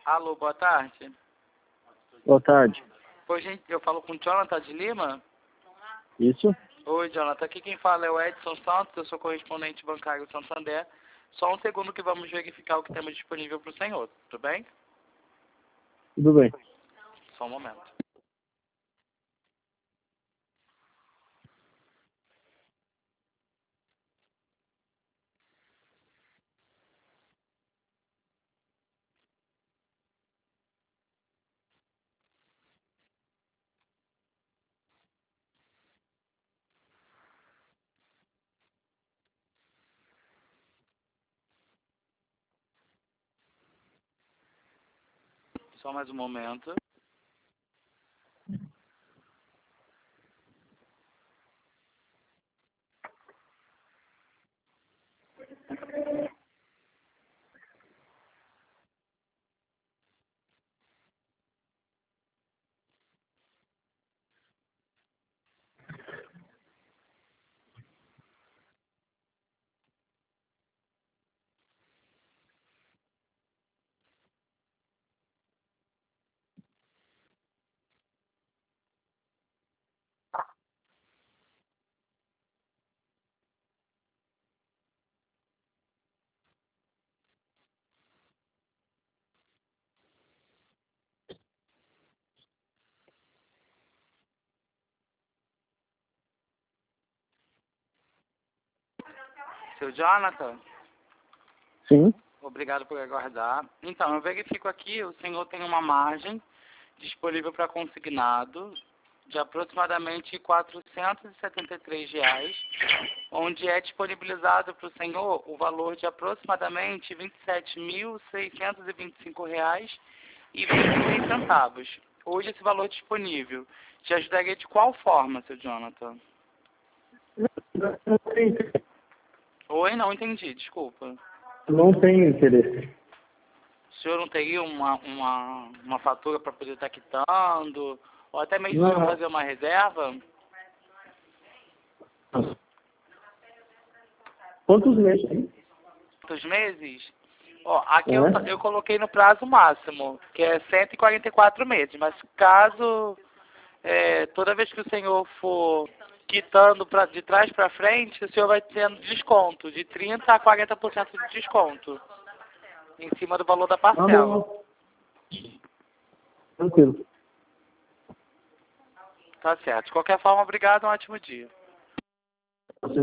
Alô, boa tarde. Boa tarde. Oi, gente, eu falo com o Jonathan de Lima. Isso? Oi, Jonathan. Aqui quem fala é o Edson Santos, eu sou correspondente bancário Santander. Só um segundo que vamos verificar o que temos disponível para o senhor, tudo bem? Tudo bem. Só um momento. Só mais um momento. Seu Jonathan, Sim? obrigado por aguardar. Então, eu verifico aqui, o senhor tem uma margem disponível para consignado de aproximadamente R$ 473, onde é disponibilizado para o senhor o valor de aproximadamente R$ 27.625,26. Hoje esse valor disponível te ajudaria de qual forma, seu Jonathan? Oi, não entendi, desculpa. Não tenho interesse. O senhor não teria uma fatura para poder estar quitando? Ou até mesmo Não. o senhor fazer uma reserva? Quantos meses tem? Quantos meses? Ó, aqui É? eu coloquei no prazo máximo, que é 144 meses. Mas caso, toda vez que o senhor for quitando de trás para frente, o senhor vai tendo desconto, de 30% a 40% de desconto, em cima do valor da Tá parcela. bom. Tranquilo. Tá certo. De qualquer forma, obrigado, um ótimo dia.